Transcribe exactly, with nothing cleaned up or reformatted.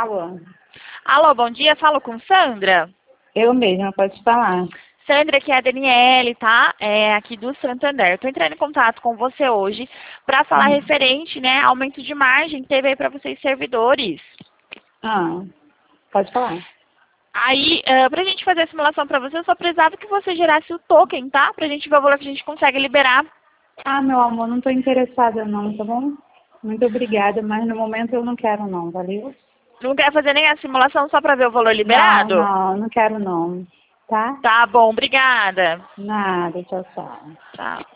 Alô? Alô, bom dia, falo com Sandra. Eu mesma, pode falar. Sandra, aqui é a Daniele, tá? É aqui do Santander. Eu tô entrando em contato com você hoje para falar Hum. referente, né, aumento de margem que teve aí para vocês servidores. Ah, pode falar. Aí, uh, pra gente fazer a simulação para você, eu só precisava que você gerasse o token, tá? Pra gente ver o valor que a gente consegue liberar. Ah, meu amor, não tô interessada não, tá bom? Muito obrigada, mas no momento eu não quero não, valeu? Não quer fazer nem a simulação só para ver o valor Não, liberado? não, não quero não, tá? Tá bom, obrigada. Nada, tchau, tchau. Tchau.